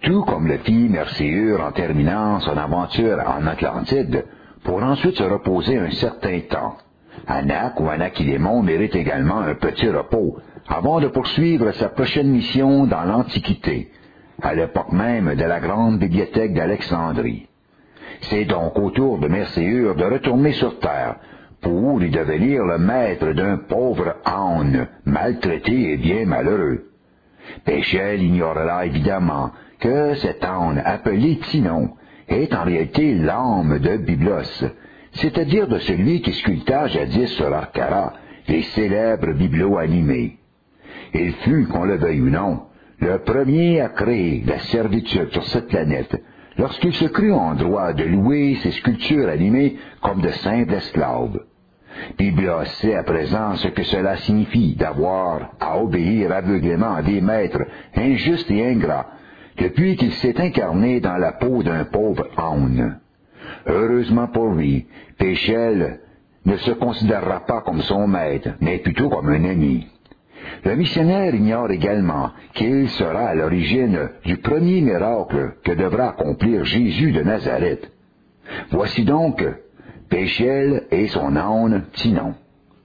tout comme le fit Mercéur en terminant son aventure en Atlantide, pour ensuite se reposer un certain temps. Anak ou Anakilémon mérite également un petit repos, avant de poursuivre sa prochaine mission dans l'Antiquité, à l'époque même de la grande bibliothèque d'Alexandrie. C'est donc au tour de Mercéur de retourner sur terre, pour y devenir le maître d'un pauvre âne, maltraité et bien malheureux. Péchel ignorera évidemment que cet âne appelé Tinon est en réalité l'âme de Byblos, c'est-à-dire de celui qui sculpta jadis sur Arcara les célèbres bibelots animés. Il fut, qu'on le veuille ou non, le premier à créer la servitude sur cette planète, lorsqu'il se crut en droit de louer ses sculptures animées comme de simples esclaves. Byblos sait à présent ce que cela signifie d'avoir à obéir aveuglément à des maîtres injustes et ingrats, depuis qu'il s'est incarné dans la peau d'un pauvre âne. Heureusement pour lui, Péchel ne se considérera pas comme son maître, mais plutôt comme un ami. Le missionnaire ignore également qu'il sera à l'origine du premier miracle que devra accomplir Jésus de Nazareth. Voici donc Péchel et son âne Tinon.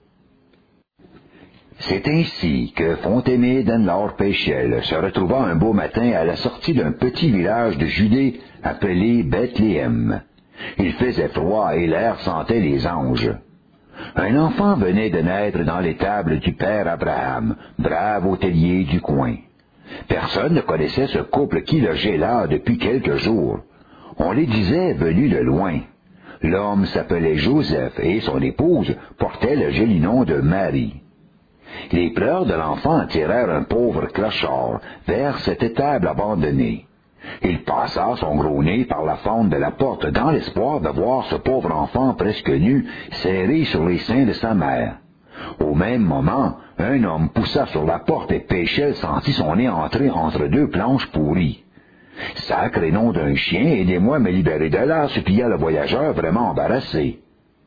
C'est ainsi que Fontémide Enlor Péchel se retrouva un beau matin à la sortie d'un petit village de Judée appelé Bethléem. Il faisait froid et l'air sentait les anges. Un enfant venait de naître dans l'étable du père Abraham, brave hôtelier du coin. Personne ne connaissait ce couple qui logeait là depuis quelques jours. On les disait venus de loin. L'homme s'appelait Joseph et son épouse portait le joli nom de Marie. Les pleurs de l'enfant attirèrent un pauvre clochard vers cette étable abandonnée. Il passa son gros nez par la fente de la porte dans l'espoir de voir ce pauvre enfant presque nu serré sur les seins de sa mère. Au même moment, un homme poussa sur la porte et Péchel sentit son nez entrer entre deux planches pourries. « Sacré nom d'un chien, aidez-moi à me libérer de là », supplia le voyageur vraiment embarrassé.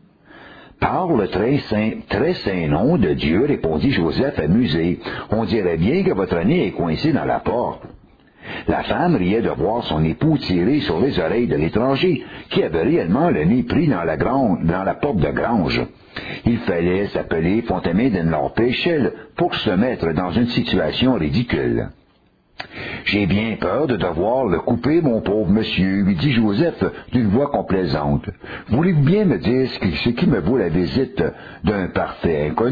« Par le très saint nom de Dieu, répondit Joseph amusé, on dirait bien que votre nez est coincé dans la porte. » La femme riait de voir son époux tirer sur les oreilles de l'étranger, qui avait réellement le nez pris dans la porte de grange. Il fallait s'appeler Fontémide Enlor Péchel pour se mettre dans une situation ridicule. « J'ai bien peur de devoir le couper, mon pauvre monsieur, lui dit Joseph d'une voix complaisante. Voulez-vous bien me dire ce qui me vaut la visite d'un parfait inconnu? »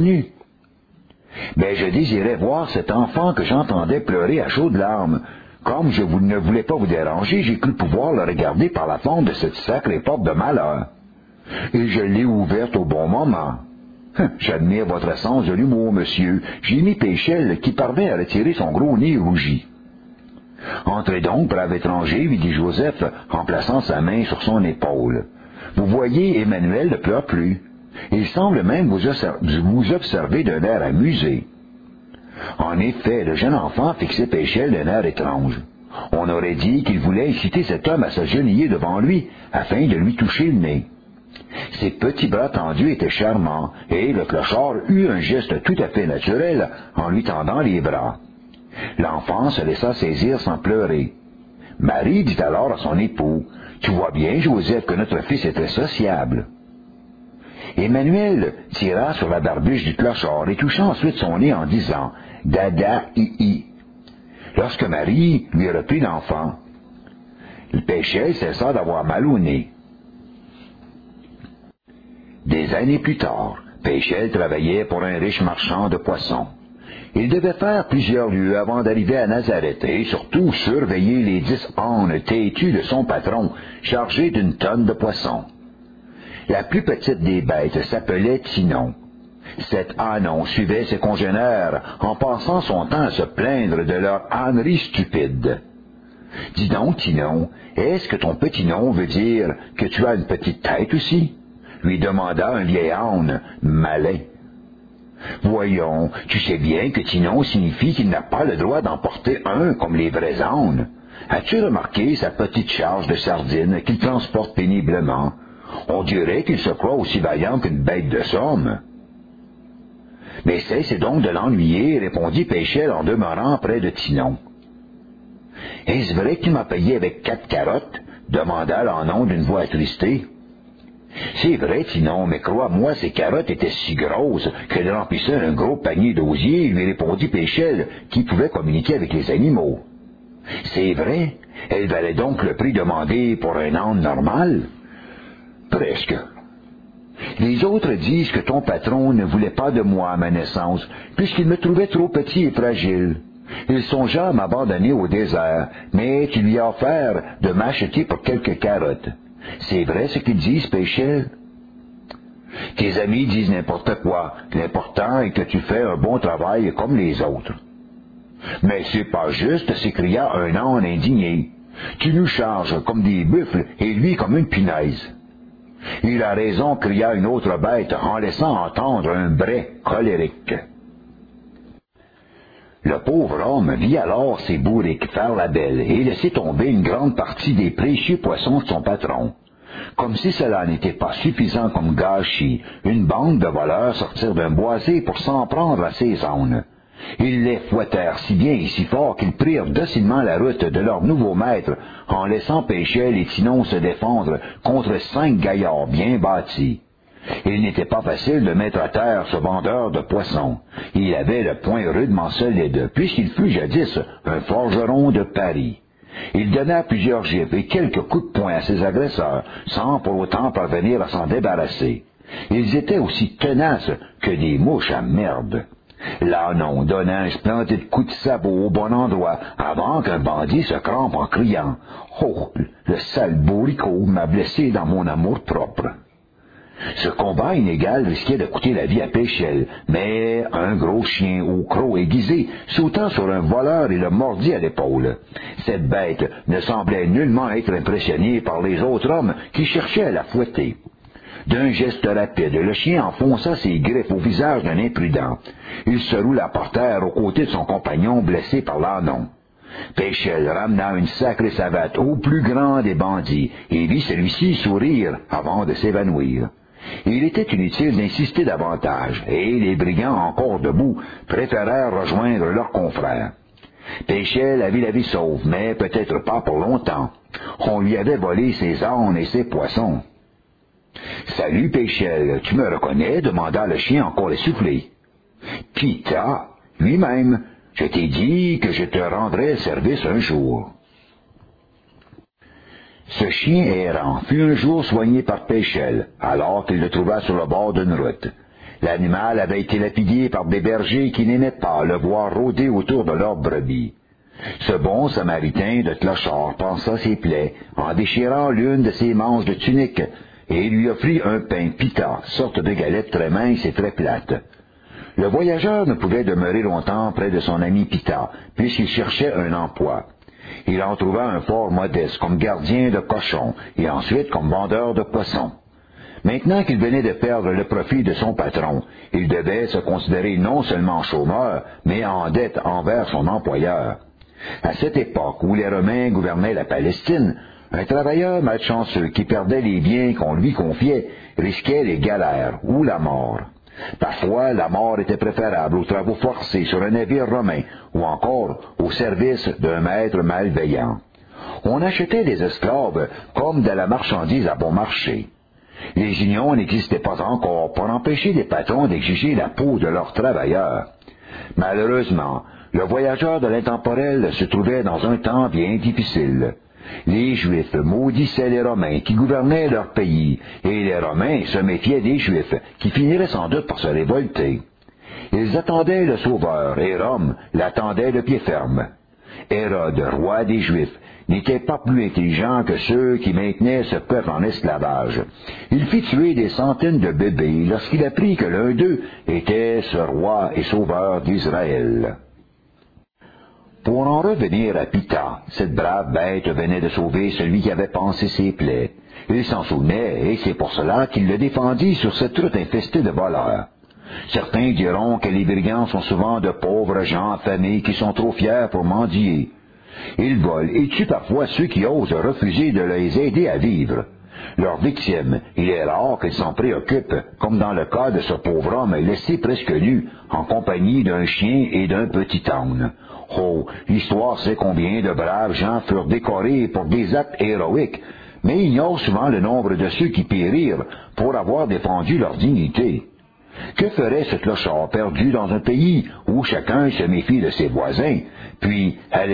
Mais je désirais voir cet enfant que j'entendais pleurer à chaudes larmes. Comme je ne voulais pas vous déranger, j'ai cru pouvoir le regarder par la fente de cette sacrée porte de malheur. Et je l'ai ouverte au bon moment. J'admire votre sens de l'humour, monsieur, gémit Péchel, qui parvint à retirer son gros nez rougi. Entrez donc, brave étranger, lui dit Joseph, en plaçant sa main sur son épaule. Vous voyez, Emmanuel ne pleure plus. Il semble même vous observer d'un air amusé. En effet, le jeune enfant fixait Péchel d'un air étrange. On aurait dit qu'il voulait inciter cet homme à s'agenouiller devant lui, afin de lui toucher le nez. Ses petits bras tendus étaient charmants, et le clochard eut un geste tout à fait naturel en lui tendant les bras. L'enfant se laissa saisir sans pleurer. Marie dit alors à son époux, « Tu vois bien, Joseph, que notre fils est très sociable. » Emmanuel tira sur la barbiche du clochard et toucha ensuite son nez en disant « Dada, hi. Lorsque Marie lui reprit l'enfant, le Péchel cessa d'avoir mal au nez. Des années plus tard, Péchel travaillait pour un riche marchand de poissons. Il devait faire plusieurs lieues avant d'arriver à Nazareth et surtout surveiller les 10 ânes têtus de son patron, chargés d'une tonne de poissons. La plus petite des bêtes s'appelait Tinon. Cet ânon suivait ses congénères en passant son temps à se plaindre de leur ânerie stupide. « Dis donc, Tinon, est-ce que ton petit nom veut dire que tu as une petite tête aussi ?» lui demanda un vieil âne malin. « Voyons, tu sais bien que Tinon signifie qu'il n'a pas le droit d'en porter un comme les vrais ânes. As-tu remarqué sa petite charge de sardines qu'il transporte péniblement? On dirait qu'il se croit aussi vaillant qu'une bête de somme. » « Mais cessez donc de l'ennuyer, répondit Péchel en demeurant près de Tinon. « Est-ce vrai que tu m'as payé avec 4 carottes? » demanda l'ânon d'une voix attristée. « C'est vrai, Tinon, mais crois-moi, ces carottes étaient si grosses qu'elles remplissaient un gros panier d'osier, lui répondit Péchelle, qui pouvait communiquer avec les animaux. « C'est vrai? Elles valaient donc le prix demandé pour un âne normal? »« Presque. Les autres disent que ton patron ne voulait pas de moi à ma naissance, puisqu'il me trouvait trop petit et fragile. Il songea à m'abandonner au désert, mais tu lui as offert de m'acheter pour quelques carottes. C'est vrai ce qu'ils disent, Péchelle? »« Tes amis disent n'importe quoi. L'important est que tu fais un bon travail comme les autres. »« Mais c'est pas juste, s'écria un âne indigné. Tu nous charges comme des buffles et lui comme une punaise. »« Il a raison, cria une autre bête en laissant entendre un brai colérique. Le pauvre homme vit alors ses bourriques faire la belle et laisser tomber une grande partie des précieux poissons de son patron. Comme si cela n'était pas suffisant comme gâchis, une bande de voleurs sortirent d'un boisé pour s'en prendre à ses ânes. Ils les fouettèrent si bien et si fort qu'ils prirent docilement la route de leur nouveau maître, en laissant Péchelle et Tinon se défendre contre 5 gaillards bien bâtis. Il n'était pas facile de mettre à terre ce vendeur de poissons. Il avait le poing rudement solide, puisqu'il fut jadis un forgeron de Paris. Il donna plusieurs gifles et quelques coups de poing à ses agresseurs, sans pour autant parvenir à s'en débarrasser. Ils étaient aussi tenaces que des mouches à merde. L'ânon donna un splendide coup de sabot au bon endroit, avant qu'un bandit se crampe en criant « Oh, le sale bourricot m'a blessé dans mon amour-propre !» Ce combat inégal risquait de coûter la vie à Péchelle, mais un gros chien au croc aiguisé sauta sur un voleur et le mordit à l'épaule. Cette bête ne semblait nullement être impressionnée par les autres hommes qui cherchaient à la fouetter. D'un geste rapide, le chien enfonça ses griffes au visage d'un imprudent. Il se roula par terre aux côtés de son compagnon blessé par l'ânon. Péchelle ramena une sacrée savate au plus grand des bandits et vit celui-ci sourire avant de s'évanouir. Il était inutile d'insister davantage, et les brigands encore debout préférèrent rejoindre leurs confrères. Péchelle avait la vie sauve, mais peut-être pas pour longtemps. On lui avait volé ses ânes et ses poissons. « Salut, Péchelle, tu me reconnais? » demanda le chien encore essoufflé. « Pita, lui-même, je t'ai dit que je te rendrais service un jour. » Ce chien errant fut un jour soigné par Péchelle, alors qu'il le trouva sur le bord d'une route. L'animal avait été lapidé par des bergers qui n'aimaient pas le voir rôder autour de leurs brebis. Ce bon samaritain de clochard pansa ses plaies en déchirant l'une de ses manches de tunique et lui offrit un pain pita, sorte de galette très mince et très plate. Le voyageur ne pouvait demeurer longtemps près de son ami Pita, puisqu'il cherchait un emploi. Il en trouva un fort modeste comme gardien de cochons et ensuite comme vendeur de poissons. Maintenant qu'il venait de perdre le profit de son patron, il devait se considérer non seulement chômeur, mais en dette envers son employeur. À cette époque où les Romains gouvernaient la Palestine, un travailleur malchanceux qui perdait les biens qu'on lui confiait risquait les galères ou la mort. Parfois, la mort était préférable aux travaux forcés sur un navire romain ou encore au service d'un maître malveillant. On achetait des esclaves comme de la marchandise à bon marché. Les unions n'existaient pas encore pour empêcher les patrons d'exiger la peau de leurs travailleurs. Malheureusement, le voyageur de l'intemporel se trouvait dans un temps bien difficile. Les Juifs maudissaient les Romains qui gouvernaient leur pays, et les Romains se méfiaient des Juifs qui finiraient sans doute par se révolter. Ils attendaient le Sauveur, et Rome l'attendait de pied ferme. Hérode, roi des Juifs, n'était pas plus intelligent que ceux qui maintenaient ce peuple en esclavage. Il fit tuer des centaines de bébés lorsqu'il apprit que l'un d'eux était ce roi et sauveur d'Israël. Pour en revenir à Pita, cette brave bête venait de sauver celui qui avait pansé ses plaies. Il s'en souvenait, et c'est pour cela qu'il le défendit sur cette route infestée de voleurs. Certains diront que les brigands sont souvent de pauvres gens affamés qui sont trop fiers pour mendier. Ils volent et tuent parfois ceux qui osent refuser de les aider à vivre. Leur victime, il est rare qu'ils s'en préoccupent, comme dans le cas de ce pauvre homme laissé presque nu, en compagnie d'un chien et d'un petit âne. Oh, l'histoire sait combien de braves gens furent décorés pour des actes héroïques, mais ignore souvent le nombre de ceux qui périrent pour avoir défendu leur dignité. Que ferait ce clochard perdu dans un pays où chacun se méfie de ses voisins, puis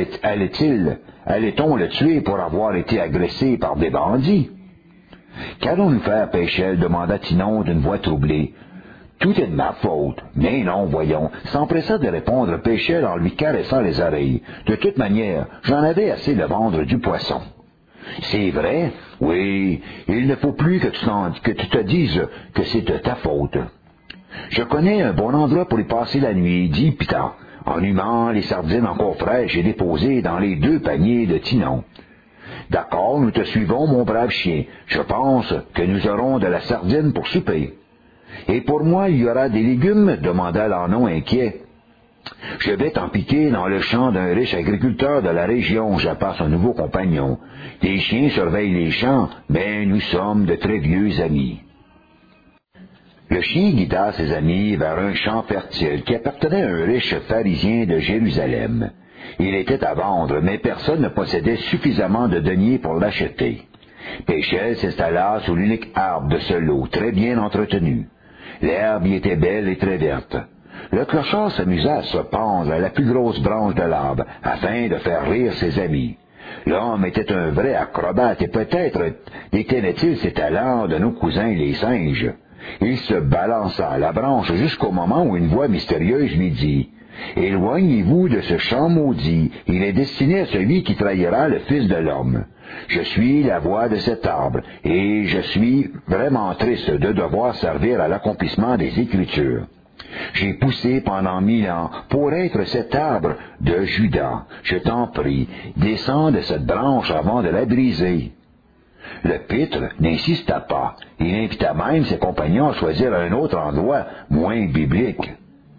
allait-on le tuer pour avoir été agressé par des bandits? Qu'allons-nous faire, Péchelle? Demanda Tinon d'une voix troublée. Tout est de ma faute. Mais non, voyons, s'empressa de répondre Péchelle en lui caressant les oreilles. De toute manière, j'en avais assez de vendre du poisson. C'est vrai? Oui, il ne faut plus que tu te dises que c'est de ta faute. Je connais un bon endroit pour y passer la nuit, dit Pita, en humant les sardines encore fraîches et déposées dans les 2 paniers de Tinon. D'accord, nous te suivons, mon brave chien. Je pense que nous aurons de la sardine pour souper. Et pour moi, il y aura des légumes? Demanda l'ânon inquiet. Je vais t'en piquer dans le champ d'un riche agriculteur de la région, jappa son nouveau compagnon. Les chiens surveillent les champs, mais nous sommes de très vieux amis. Le chien guida ses amis vers un champ fertile qui appartenait à un riche pharisien de Jérusalem. Il était à vendre, mais personne ne possédait suffisamment de deniers pour l'acheter. Péchelle s'installa sous l'unique arbre de ce lot, très bien entretenu. L'herbe y était belle et très verte. Le clochard s'amusa à se pendre à la plus grosse branche de l'arbre, afin de faire rire ses amis. L'homme était un vrai acrobate, et peut-être détenait-il ses talents de nos cousins les singes. Il se balança à la branche jusqu'au moment où une voix mystérieuse lui dit « Éloignez-vous de ce champ maudit, il est destiné à celui qui trahira le Fils de l'homme. Je suis la voix de cet arbre, et je suis vraiment triste de devoir servir à l'accomplissement des Écritures. J'ai poussé pendant 1000 ans pour être cet arbre de Judas. Je t'en prie, descends de cette branche avant de la briser. » Le pitre n'insista pas. Il invita même ses compagnons à choisir un autre endroit, moins biblique.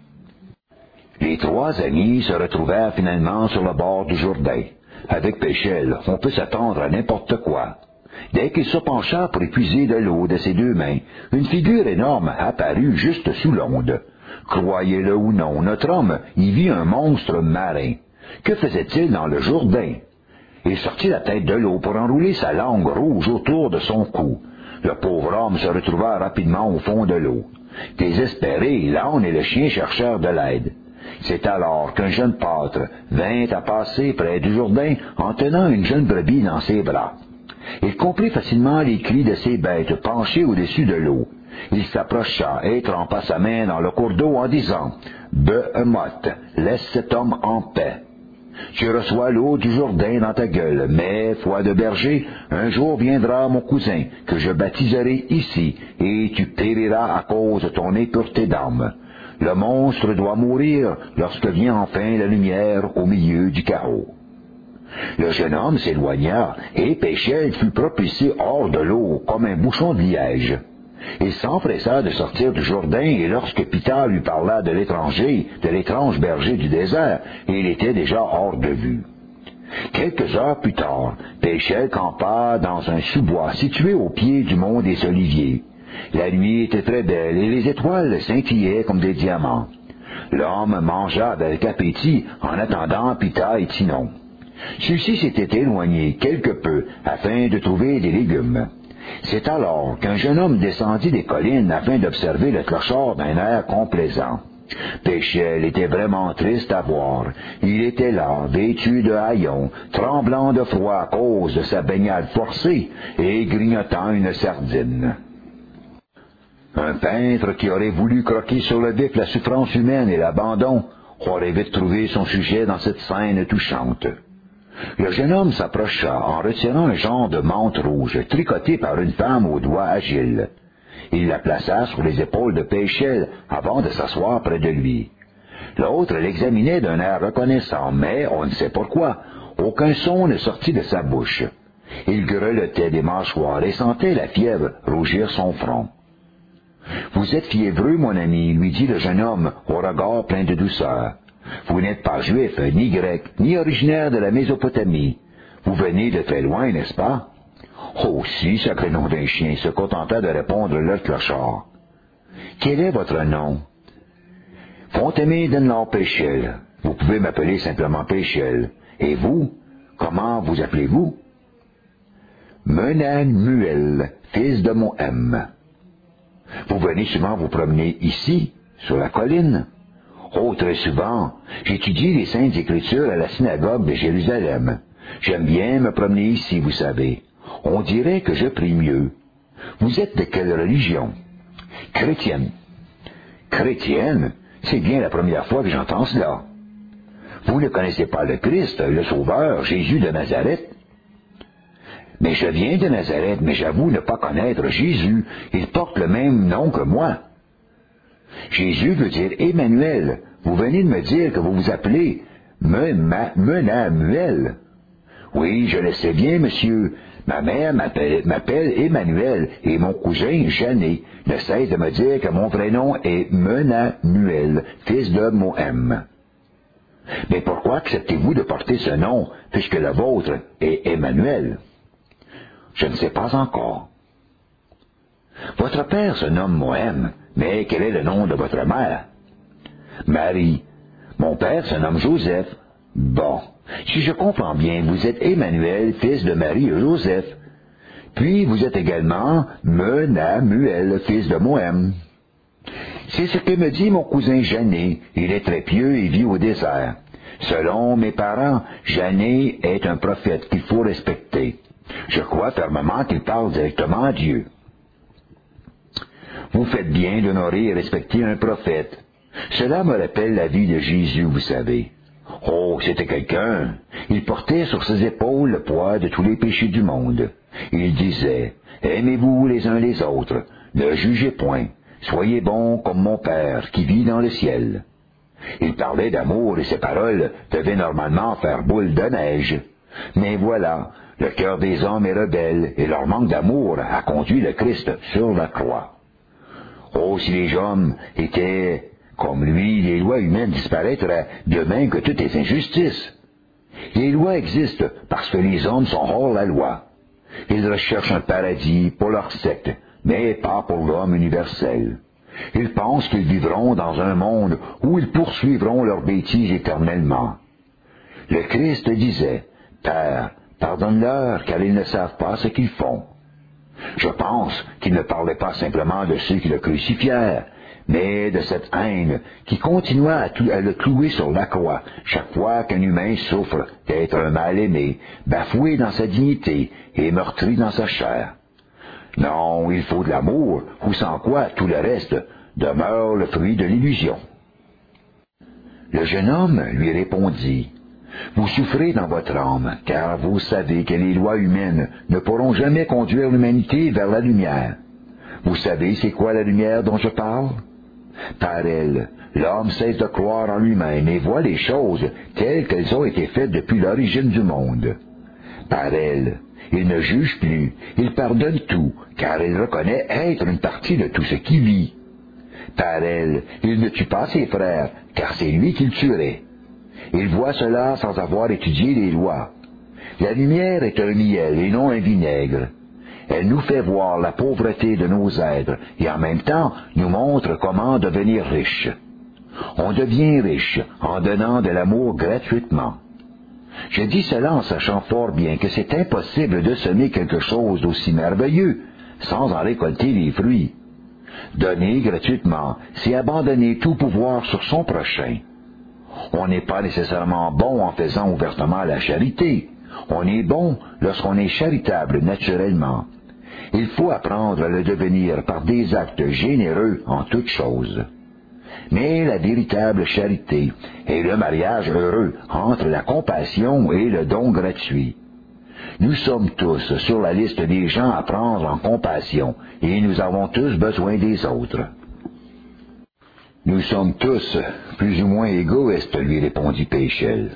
Les 3 amis se retrouvèrent finalement sur le bord du Jourdain. Avec Péchelle, on peut s'attendre à n'importe quoi. Dès qu'il se pencha pour épuiser de l'eau de ses 2 mains, une figure énorme apparut juste sous l'onde. Croyez-le ou non, notre homme y vit un monstre marin. Que faisait-il dans le Jourdain? Il sortit la tête de l'eau pour enrouler sa langue rouge autour de son cou. Le pauvre homme se retrouva rapidement au fond de l'eau. Désespérés, l'âne et le chien cherchèrent de l'aide. C'est alors qu'un jeune pâtre vint à passer près du Jourdain en tenant une jeune brebis dans ses bras. Il comprit facilement les cris de ces bêtes penchées au-dessus de l'eau. Il s'approcha et trempa sa main dans le cours d'eau en disant « Behemoth, laisse cet homme en paix. Tu reçois l'eau du Jourdain dans ta gueule, mais, foi de berger, un jour viendra mon cousin, que je baptiserai ici, et tu périras à cause de ton impureté d'âme. Le monstre doit mourir lorsque vient enfin la lumière au milieu du chaos. » Le jeune homme s'éloigna, et Péchelle fut propulsé hors de l'eau comme un bouchon de liège. Il s'empressa de sortir du Jourdain, et lorsque Pita lui parla de l'étrange berger du désert, il était déjà hors de vue. Quelques heures plus tard, Péchelle campa dans un sous-bois situé au pied du mont des Oliviers. La nuit était très belle, et les étoiles scintillaient comme des diamants. L'homme mangea avec appétit en attendant Pita et Tinon. Celui-ci s'était éloigné quelque peu afin de trouver des légumes. C'est alors qu'un jeune homme descendit des collines afin d'observer le clochard d'un air complaisant. Péchelle était vraiment triste à voir. Il était là, vêtu de haillons, tremblant de froid à cause de sa baignade forcée et grignotant une sardine. Un peintre qui aurait voulu croquer sur le vif la souffrance humaine et l'abandon aurait vite trouvé son sujet dans cette scène touchante. Le jeune homme s'approcha en retirant un genre de mante rouge tricoté par une femme aux doigts agiles. Il la plaça sur les épaules de Péchelle avant de s'asseoir près de lui. L'autre l'examinait d'un air reconnaissant, mais, on ne sait pourquoi, aucun son ne sortit de sa bouche. Il grelottait des mâchoires et sentait la fièvre rougir son front. « Vous êtes fiévreux, mon ami, lui dit le jeune homme au regard plein de douceur. Vous n'êtes pas juif, ni grec, ni originaire de la Mésopotamie. Vous venez de très loin, n'est-ce pas? Oh, si, sacré nom d'un chien, se contenta de répondre le clochard. Quel est votre nom? Fontaine d'Enlard Péchel. Vous pouvez m'appeler simplement Péchel. Et vous, comment vous appelez-vous? Menamuel, fils de Mohem. Vous venez souvent vous promener ici, sur la colline? Oh, très souvent. J'étudie les Saintes Écritures à la synagogue de Jérusalem. J'aime bien me promener ici, vous savez. On dirait que je prie mieux. Vous êtes de quelle religion? Chrétienne. Chrétienne? C'est bien la première fois que j'entends cela. Vous ne connaissez pas le Christ, le Sauveur, Jésus de Nazareth? Mais je viens de Nazareth, mais j'avoue ne pas connaître Jésus. Il porte le même nom que moi. Jésus veut dire Emmanuel. Vous venez de me dire que vous vous appelez Menamuel. Oui, je le sais bien, monsieur. Ma mère m'appelle Emmanuel et mon cousin Jeannet ne cesse de me dire que mon vrai nom est Menamuel, fils de Mohem. Mais pourquoi acceptez-vous de porter ce nom, puisque le vôtre est Emmanuel? Je ne sais pas encore. Votre père se nomme Mohem, mais quel est le nom de votre mère? Marie. Mon père se nomme Joseph. Bon, si je comprends bien, vous êtes Emmanuel, fils de Marie et Joseph. Puis vous êtes également Menamuel, fils de Mohem. C'est ce que me dit mon cousin Jeannet. Il est très pieux et vit au désert. Selon mes parents, Jeannet est un prophète qu'il faut respecter. Je crois fermement qu'il parle directement à Dieu. Vous faites bien d'honorer et respecter un prophète. Cela me rappelle la vie de Jésus, vous savez. Oh, c'était quelqu'un. Il portait sur ses épaules le poids de tous les péchés du monde. Il disait, « Aimez-vous les uns les autres, ne jugez point, soyez bons comme mon Père qui vit dans le ciel. » Il parlait d'amour et ses paroles devaient normalement faire boule de neige. Mais voilà, le cœur des hommes est rebelle et leur manque d'amour a conduit le Christ sur la croix. Oh, si les hommes étaient comme lui, les lois humaines disparaîtraient de même que toutes les injustices. Les lois existent parce que les hommes sont hors la loi. Ils recherchent un paradis pour leur secte, mais pas pour l'homme universel. Ils pensent qu'ils vivront dans un monde où ils poursuivront leurs bêtises éternellement. Le Christ disait, « Père, pardonne-leur, car ils ne savent pas ce qu'ils font. » Je pense qu'il ne parlait pas simplement de ceux qui le crucifièrent, mais de cette haine qui continua à le clouer sur la croix chaque fois qu'un humain souffre d'être un mal-aimé, bafoué dans sa dignité et meurtri dans sa chair. Non, il faut de l'amour, ou sans quoi tout le reste demeure le fruit de l'illusion. Le jeune homme lui répondit, « Vous souffrez dans votre âme, car vous savez que les lois humaines ne pourront jamais conduire l'humanité vers la lumière. Vous savez c'est quoi la lumière dont je parle? Par elle, l'homme cesse de croire en lui-même et voit les choses telles qu'elles ont été faites depuis l'origine du monde. Par elle, il ne juge plus, il pardonne tout, car il reconnaît être une partie de tout ce qui vit. Par elle, il ne tue pas ses frères, car c'est lui qui le tuerait. Il voit cela sans avoir étudié les lois. La lumière est un miel et non un vinaigre. Elle nous fait voir la pauvreté de nos êtres et en même temps nous montre comment devenir riche. On devient riche en donnant de l'amour gratuitement. Je dis cela en sachant fort bien que c'est impossible de semer quelque chose d'aussi merveilleux sans en récolter les fruits. Donner gratuitement, c'est abandonner tout pouvoir sur son prochain. On n'est pas nécessairement bon en faisant ouvertement la charité. On est bon lorsqu'on est charitable naturellement. Il faut apprendre à le devenir par des actes généreux en toutes choses. Mais la véritable charité est le mariage heureux entre la compassion et le don gratuit. Nous sommes tous sur la liste des gens à prendre en compassion et nous avons tous besoin des autres. Nous sommes tous plus ou moins égoïstes, lui répondit Péchel.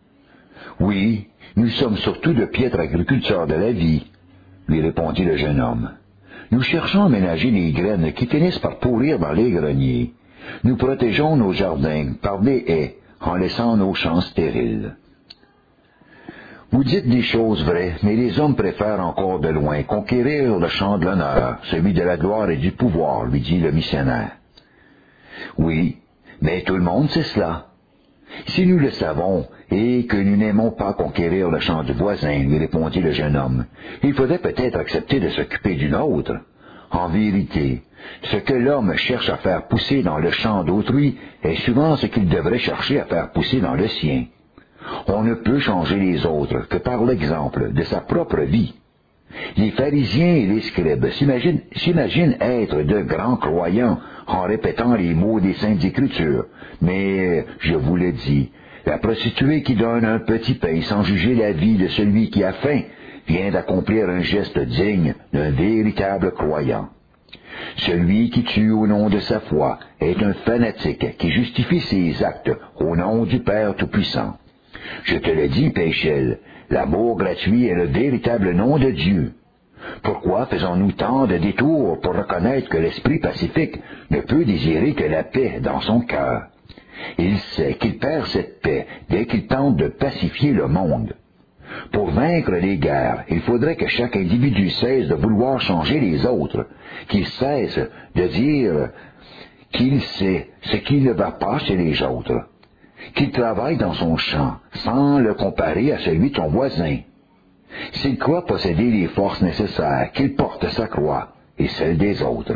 Oui, nous sommes surtout de piètres agriculteurs de la vie, lui répondit le jeune homme. Nous cherchons à ménager les graines qui finissent par pourrir dans les greniers. Nous protégeons nos jardins par des haies en laissant nos champs stériles. Vous dites des choses vraies, mais les hommes préfèrent encore de loin conquérir le champ de l'honneur, celui de la gloire et du pouvoir, lui dit le missionnaire. Oui, mais tout le monde sait cela. Si nous le savons, et que nous n'aimons pas conquérir le champ du voisin, lui répondit le jeune homme, il faudrait peut-être accepter de s'occuper d'une autre. En vérité, ce que l'homme cherche à faire pousser dans le champ d'autrui est souvent ce qu'il devrait chercher à faire pousser dans le sien. On ne peut changer les autres que par l'exemple de sa propre vie. Les pharisiens et les scribes s'imaginent être de grands croyants en répétant les mots des Saintes Écritures. Mais, je vous le dis, la prostituée qui donne un petit pain sans juger la vie de celui qui a faim vient d'accomplir un geste digne d'un véritable croyant. Celui qui tue au nom de sa foi est un fanatique qui justifie ses actes au nom du Père Tout-Puissant. Je te le dis, Péchel, l'amour gratuit est le véritable nom de Dieu. Pourquoi faisons-nous tant de détours pour reconnaître que l'esprit pacifique ne peut désirer que la paix dans son cœur? Il sait qu'il perd cette paix dès qu'il tente de pacifier le monde. Pour vaincre les guerres, il faudrait que chaque individu cesse de vouloir changer les autres, qu'il cesse de dire qu'il sait ce qui ne va pas chez les autres, qu'il travaille dans son champ sans le comparer à celui de son voisin. S'il croit posséder les forces nécessaires, qu'il porte sa croix et celle des autres.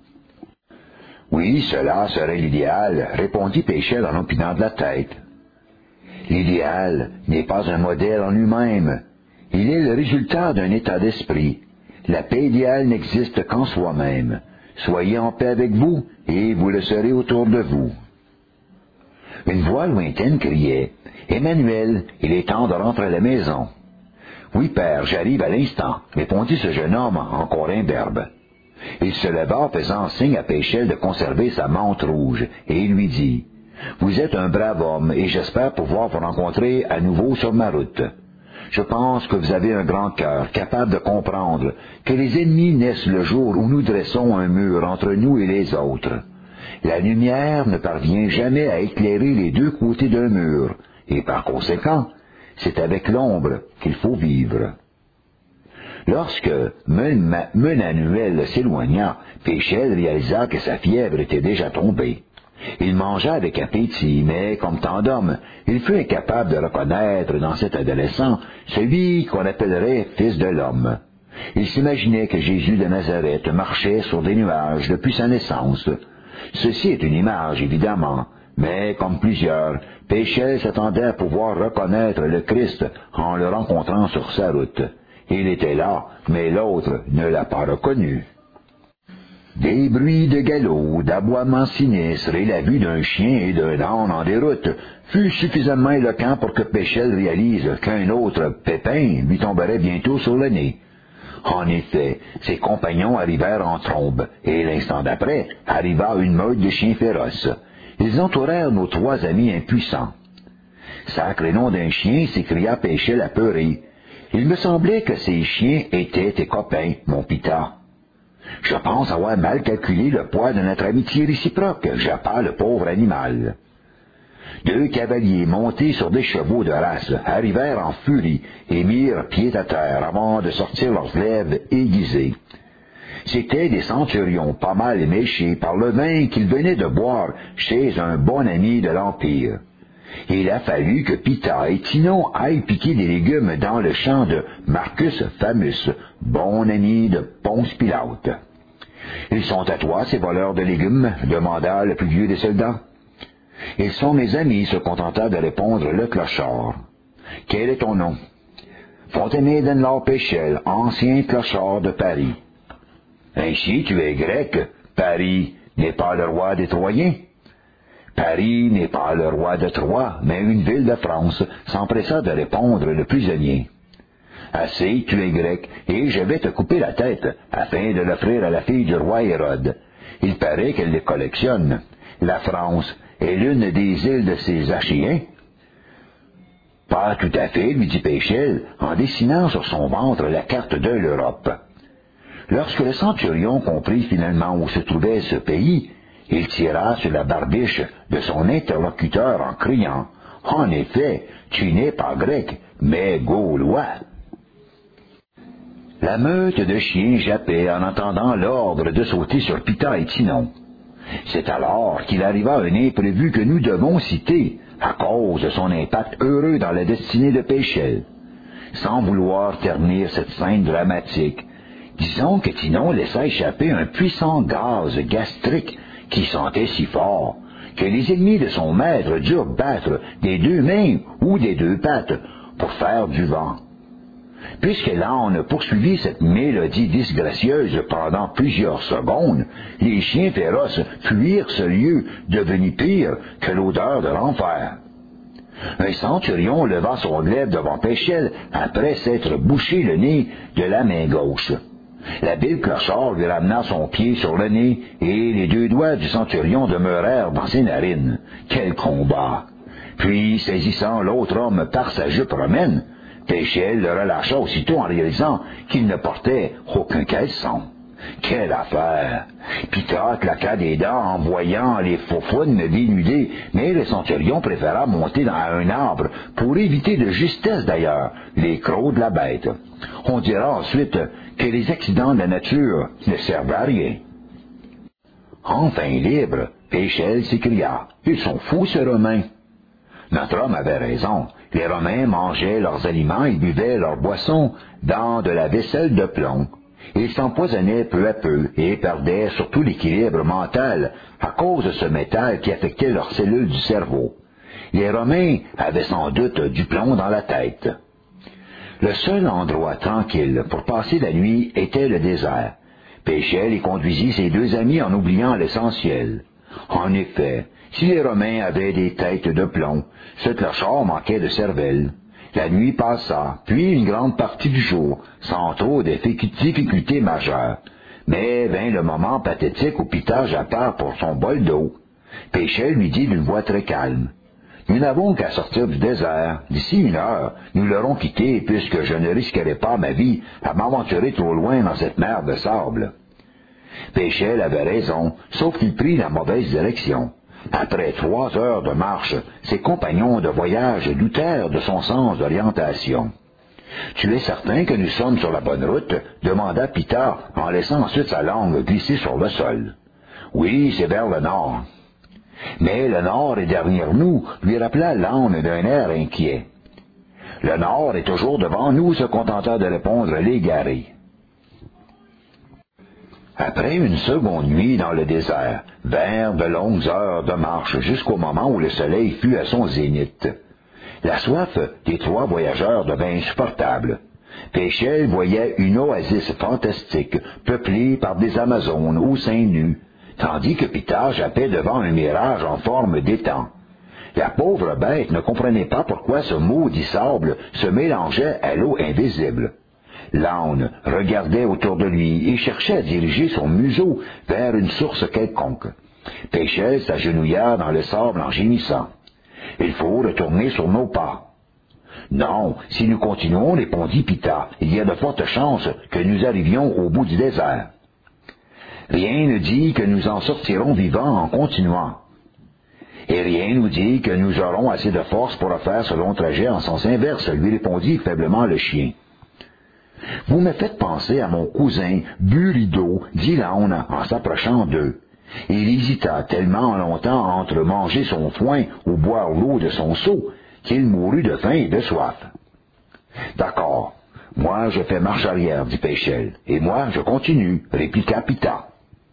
Oui, cela serait l'idéal, répondit Péchel en opinant de la tête. L'idéal n'est pas un modèle en lui-même. Il est le résultat d'un état d'esprit. La paix idéale n'existe qu'en soi-même. Soyez en paix avec vous, et vous le serez autour de vous. Une voix lointaine criait « Emmanuel, il est temps de rentrer à la maison. » « Oui, père, j'arrive à l'instant, » répondit ce jeune homme encore imberbe. Il se leva faisant signe à Péchel de conserver sa mante rouge, et il lui dit « Vous êtes un brave homme, et j'espère pouvoir vous rencontrer à nouveau sur ma route. Je pense que vous avez un grand cœur, capable de comprendre que les ennemis naissent le jour où nous dressons un mur entre nous et les autres. La lumière ne parvient jamais à éclairer les deux côtés d'un mur, et par conséquent, c'est avec l'ombre qu'il faut vivre. » Lorsque Menanuel s'éloigna, Péchel réalisa que sa fièvre était déjà tombée. Il mangea avec appétit, mais, comme tant d'hommes, il fut incapable de reconnaître dans cet adolescent celui qu'on appellerait Fils de l'homme. Il s'imaginait que Jésus de Nazareth marchait sur des nuages depuis sa naissance. Ceci est une image, évidemment, mais, comme plusieurs, Péchel s'attendait à pouvoir reconnaître le Christ en le rencontrant sur sa route. Il était là, mais l'autre ne l'a pas reconnu. Des bruits de galop, d'aboiements sinistres et la vue d'un chien et d'un âne en déroute fut suffisamment éloquent pour que Péchel réalise qu'un autre pépin lui tomberait bientôt sur le nez. En effet, ses compagnons arrivèrent en trombe, et l'instant d'après arriva une meute de chiens féroces. Ils entourèrent nos trois amis impuissants. « Sacré nom d'un chien !» s'écria Péchel apeuré. « Il me semblait que ces chiens étaient tes copains, mon pita. »« Je pense avoir mal calculé le poids de notre amitié réciproque, j'appelle le pauvre animal. » Deux cavaliers montés sur des chevaux de race arrivèrent en furie et mirent pied à terre avant de sortir leurs glaives aiguisés. C'étaient des centurions pas mal éméchés par le vin qu'ils venaient de boire chez un bon ami de l'Empire. Il a fallu que Pita et Tino aillent piquer des légumes dans le champ de Marcus Famus, bon ami de Ponce Pilate. « Ils sont à toi, ces voleurs de légumes ?» demanda le plus vieux des soldats. « Ils sont mes amis », se contenta de répondre le clochard. « Quel est ton nom? »« Fontenay d'Enlor Péchel, ancien clochard de Paris. »« Ainsi tu es grec. Paris n'est pas le roi des Troyens. »« Paris n'est pas le roi de Troie, mais une ville de France, » s'empressa de répondre le prisonnier. « Assez, tu es grec, et je vais te couper la tête, afin de l'offrir à la fille du roi Hérode. Il paraît qu'elle les collectionne. La France est l'une des îles de ces Achéens. »« Pas tout à fait, » lui dit Péchel, en dessinant sur son ventre la carte de l'Europe. Lorsque le centurion comprit finalement où se trouvait ce pays, il tira sur la barbiche de son interlocuteur en criant « En effet, Tu n'es pas grec, mais gaulois. La meute de chiens jappait en entendant l'ordre de sauter sur Pita et Tinon. C'est alors qu'il arriva un imprévu que nous devons citer, à cause de son impact heureux dans la destinée de Péchelle. Sans vouloir ternir cette scène dramatique, disons que Tinon laissa échapper un puissant gaz gastrique qui sentait si fort que les ennemis de son maître durent battre des deux mains ou des deux pattes pour faire du vent. Puisque l'âne poursuivit cette mélodie disgracieuse pendant plusieurs secondes, les chiens féroces fuirent ce lieu devenu pire que l'odeur de l'enfer. Un centurion leva son glaive devant Péchelle après s'être bouché le nez de la main gauche. L'habile clochard lui ramena son pied sur le nez et les deux doigts du centurion demeurèrent dans ses narines. Quel combat! Puis, saisissant l'autre homme par sa jupe romaine, Péchelle le relâcha aussitôt en réalisant qu'il ne portait aucun caleçon. Quelle affaire! Pita claqua des dents en voyant les faufounes dénudées, mais le centurion préféra monter dans un arbre, pour éviter de justesse d'ailleurs les crocs de la bête. On dira ensuite que les accidents de la nature ne servent à rien. Enfin libre, Péchelle s'écria. Ils sont fous, ces Romains. Notre homme avait raison. Les Romains mangeaient leurs aliments et buvaient leurs boissons dans de la vaisselle de plomb. Ils s'empoisonnaient peu à peu et perdaient surtout l'équilibre mental à cause de ce métal qui affectait leurs cellules du cerveau. Les Romains avaient sans doute du plomb dans la tête. Le seul endroit tranquille pour passer la nuit était le désert. Péchelle y conduisit ses deux amis en oubliant l'essentiel. En effet, si les Romains avaient des têtes de plomb, ce clochard manquait de cervelle. La nuit passa, puis une grande partie du jour, sans trop de difficultés majeures. Mais vint le moment pathétique où Pita jappa pour son bol d'eau. Péchelle lui dit d'une voix très calme. « Nous n'avons qu'à sortir du désert. D'ici une heure, nous l'aurons quitté, puisque je ne risquerai pas ma vie à m'aventurer trop loin dans cette mer de sable. » Péchelle avait raison, sauf qu'il prit la mauvaise direction. Après 3 heures de marche, ses compagnons de voyage doutèrent de son sens d'orientation. « Tu es certain que nous sommes sur la bonne route ?» demanda Pita, en laissant ensuite sa langue glisser sur le sol. « Oui, c'est vers le nord. » Mais le nord est derrière nous, lui rappela l'âne d'un air inquiet. « Le nord est toujours devant nous » se contenta de répondre l'égaré. Après une seconde nuit dans le désert, vinrent de longues heures de marche jusqu'au moment où le soleil fut à son zénith. La soif des 3 voyageurs devint insupportable. Péchelle voyait une oasis fantastique, peuplée par des Amazones aux seins nus, tandis que Pita jappait devant un mirage en forme d'étang. La pauvre bête ne comprenait pas pourquoi ce maudit sable se mélangeait à l'eau invisible. L'âne regardait autour de lui et cherchait à diriger son museau vers une source quelconque. Péchelle s'agenouilla dans le sable en gémissant. « Il faut retourner sur nos pas. »« Non, si nous continuons, répondit Pita, il y a de fortes chances que nous arrivions au bout du désert. »« Rien ne dit que nous en sortirons vivants en continuant. »« Et rien nous dit que nous aurons assez de force pour refaire ce long trajet en sens inverse, » lui répondit faiblement le chien. « Vous me faites penser à mon cousin Burido, dit l'âne en s'approchant d'eux. Il hésita tellement longtemps entre manger son foin ou boire l'eau de son seau qu'il mourut de faim et de soif. »« D'accord, moi je fais marche arrière, dit Péchelle, et moi je continue, répliqua Pita.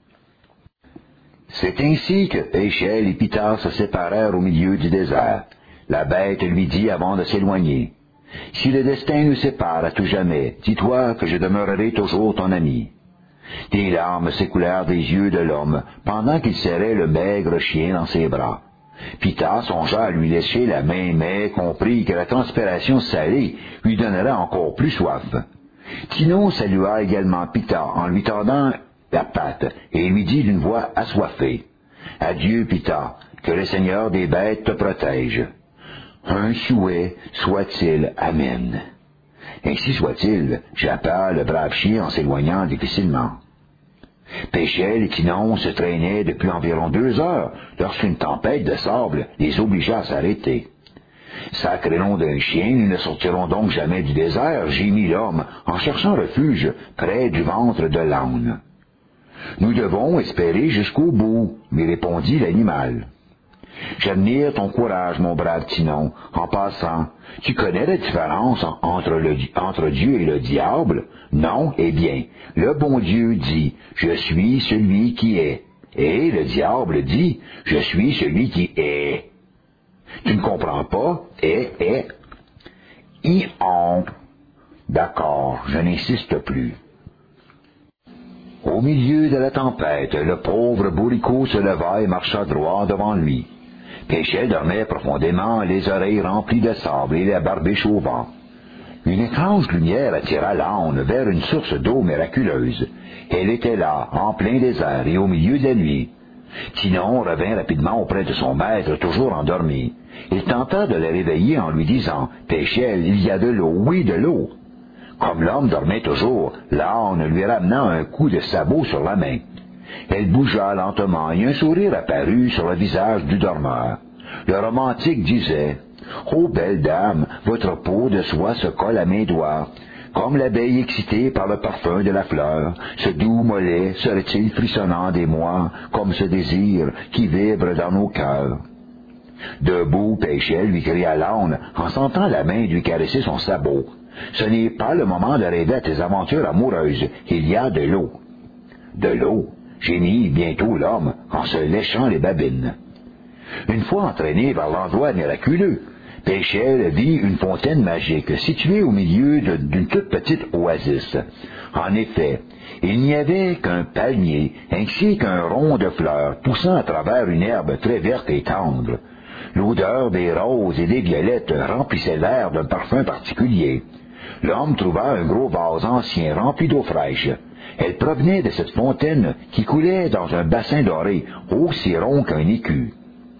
C'est ainsi que Péchelle et Pita se séparèrent au milieu du désert. La bête lui dit avant de s'éloigner. « Si le destin nous sépare à tout jamais, dis-toi que je demeurerai toujours ton ami. » Des larmes s'écoulèrent des yeux de l'homme pendant qu'il serrait le maigre chien dans ses bras. Pita songea à lui lécher la main, mais comprit que la transpiration salée lui donnerait encore plus soif. Tinon salua également Pita en lui tendant la patte et lui dit d'une voix assoiffée. « Adieu, Pita, que le Seigneur des bêtes te protège. » Un souhait soit-il, amen. Ainsi soit-il, jappa le brave chien en s'éloignant difficilement. Péchelle et Tinon se traînaient depuis environ 2 heures lorsqu'une tempête de sable les obligea à s'arrêter. Sacré nom d'un chien, nous ne sortirons donc jamais du désert, gémit l'homme, en cherchant refuge près du ventre de l'âne. Nous devons espérer jusqu'au bout, lui répondit l'animal. J'admire ton courage, mon brave Tinon. En passant, tu connais la différence entre Dieu et le diable? Non? Eh bien, le bon Dieu dit, je suis celui qui est. Et le diable dit, je suis celui qui est. Tu ne comprends pas? I-on. D'accord, je n'insiste plus. Au milieu de la tempête, le pauvre bourricot se leva et marcha droit devant lui. Péchel dormait profondément, les oreilles remplies de sable et la barbiche au vent. Une étrange lumière attira l'âne vers une source d'eau miraculeuse. Elle était là, en plein désert et au milieu de la nuit. Tinon revint rapidement auprès de son maître, toujours endormi. Il tenta de le réveiller en lui disant, « Péchel, il y a de l'eau, oui, de l'eau. » Comme l'homme dormait toujours, l'âne lui ramena un coup de sabot sur la main. Elle bougea lentement et un sourire apparut sur le visage du dormeur. Le romantique disait, « Ô belle dame, votre peau de soie se colle à mes doigts. Comme l'abeille excitée par le parfum de la fleur, ce doux mollet serait-il frissonnant des mois, comme ce désir qui vibre dans nos cœurs. » Debout, Péchel lui cria l'âne en sentant la main lui caresser son sabot. « Ce n'est pas le moment de rêver à tes aventures amoureuses, il y a de l'eau. » De l'eau, gémit bientôt l'homme en se léchant les babines. Une fois entraîné vers l'endroit miraculeux, Péchel vit une fontaine magique située au milieu d'une toute petite oasis. En effet, il n'y avait qu'un palmier ainsi qu'un rond de fleurs poussant à travers une herbe très verte et tendre. L'odeur des roses et des violettes remplissait l'air d'un parfum particulier. L'homme trouva un gros vase ancien rempli d'eau fraîche. Elle provenait de cette fontaine qui coulait dans un bassin doré, aussi rond qu'un écu.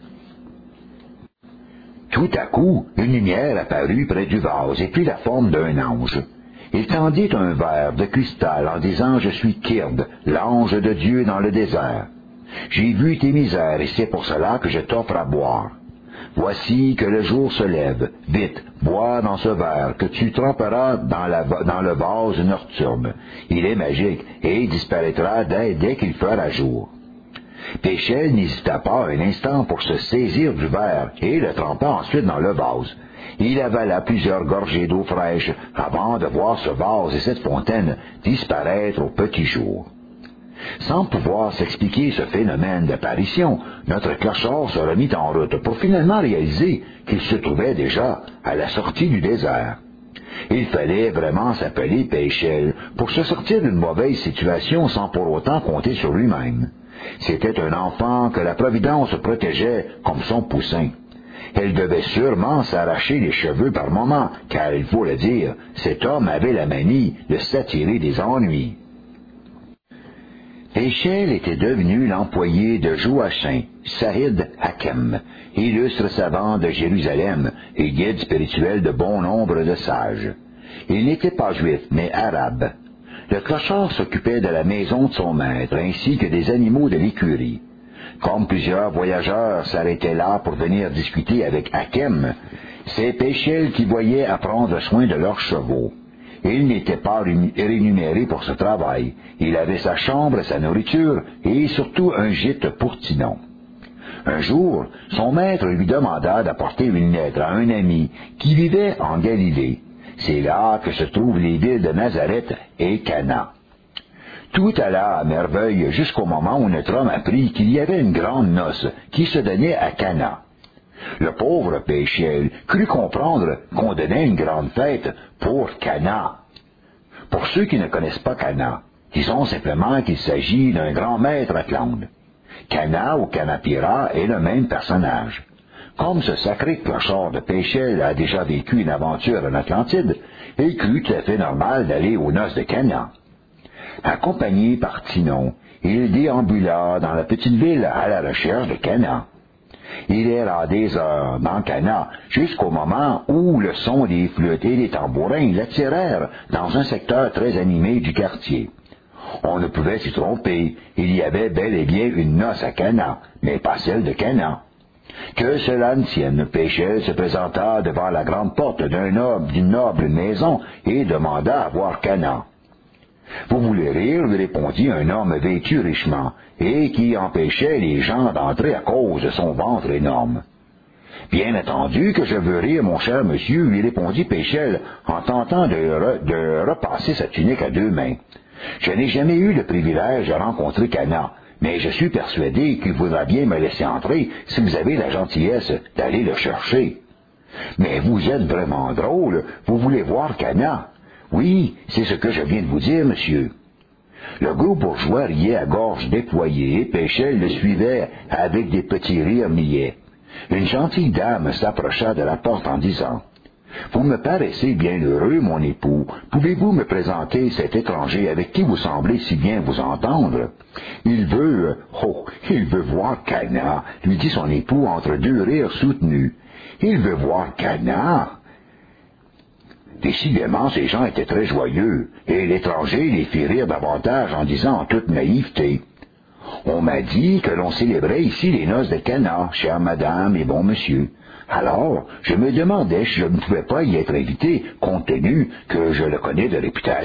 Tout à coup, une lumière apparut près du vase et prit la forme d'un ange. Il tendit un verre de cristal en disant « Je suis Kird, l'ange de Dieu dans le désert. J'ai vu tes misères et c'est pour cela que je t'offre à boire. Voici que le jour se lève. Vite, bois dans ce verre que tu tremperas dans le vase nocturne. Il est magique et il disparaîtra dès qu'il fera jour. » Péchel n'hésita pas un instant pour se saisir du verre et le trempa ensuite dans le vase. Il avala plusieurs gorgées d'eau fraîche avant de voir ce vase et cette fontaine disparaître au petit jour. Sans pouvoir s'expliquer ce phénomène d'apparition, notre clochard se remit en route pour finalement réaliser qu'il se trouvait déjà à la sortie du désert. Il fallait vraiment s'appeler Péchel pour se sortir d'une mauvaise situation sans pour autant compter sur lui-même. C'était un enfant que la Providence protégeait comme son poussin. Elle devait sûrement s'arracher les cheveux par moments, car il faut le dire, cet homme avait la manie de s'attirer des ennuis. Péchel était devenu l'employé de Joachim, Sahid Hakem, illustre savant de Jérusalem et guide spirituel de bon nombre de sages. Il n'était pas juif, mais arabe. Le clochard s'occupait de la maison de son maître, ainsi que des animaux de l'écurie. Comme plusieurs voyageurs s'arrêtaient là pour venir discuter avec Hakem, c'est Péchel qui voyait à prendre soin de leurs chevaux. Il n'était pas rémunéré pour ce travail. Il avait sa chambre, sa nourriture et surtout un gîte pour Tinon. Un jour, son maître lui demanda d'apporter une lettre à un ami qui vivait en Galilée. C'est là que se trouvent les villes de Nazareth et Cana. Tout alla à merveille jusqu'au moment où notre homme apprit qu'il y avait une grande noce qui se donnait à Cana. Le pauvre Péchel crut comprendre qu'on donnait une grande fête pour Cana. Pour ceux qui ne connaissent pas Cana, disons simplement qu'il s'agit d'un grand maître Atlante. Cana ou Canapira est le même personnage. Comme ce sacré clochard de Péchel a déjà vécu une aventure en Atlantide, il crut tout à fait normal d'aller aux noces de Cana. Accompagné par Tinon, il déambula dans la petite ville à la recherche de Cana. Il erra des heures dans Cana jusqu'au moment où le son des flûtes et des tambourins l'attirèrent dans un secteur très animé du quartier. On ne pouvait s'y tromper, il y avait bel et bien une noce à Cana, mais pas celle de Cana. Que cela ne tienne, Péchelle se présenta devant la grande porte d'une noble maison et demanda à voir Cana. Vous voulez rire, lui répondit un homme vêtu richement, et qui empêchait les gens d'entrer à cause de son ventre énorme. Bien entendu que je veux rire, mon cher monsieur, lui répondit Péchelle, en tentant de repasser sa tunique à deux mains. Je n'ai jamais eu le privilège de rencontrer Cana, mais je suis persuadé qu'il voudra bien me laisser entrer si vous avez la gentillesse d'aller le chercher. Mais vous êtes vraiment drôle, vous voulez voir Cana? Oui, c'est ce que je viens de vous dire, monsieur. Le gros bourgeois riait à gorge déployée et Péchelle le suivait avec des petits rires niais. Une gentille dame s'approcha de la porte en disant « Vous me paraissez bien heureux, mon époux. Pouvez-vous me présenter cet étranger avec qui vous semblez si bien vous entendre? » Il veut voir Cana, lui dit son époux entre deux rires soutenus. « Il veut voir Cana. » Décidément, ces gens étaient très joyeux, et l'étranger les fit rire davantage en disant en toute naïveté « On m'a dit que l'on célébrait ici les noces de Cana, chère madame et bon monsieur. Alors, je me demandais si je ne pouvais pas y être invité, compte tenu que je le connais de réputation. »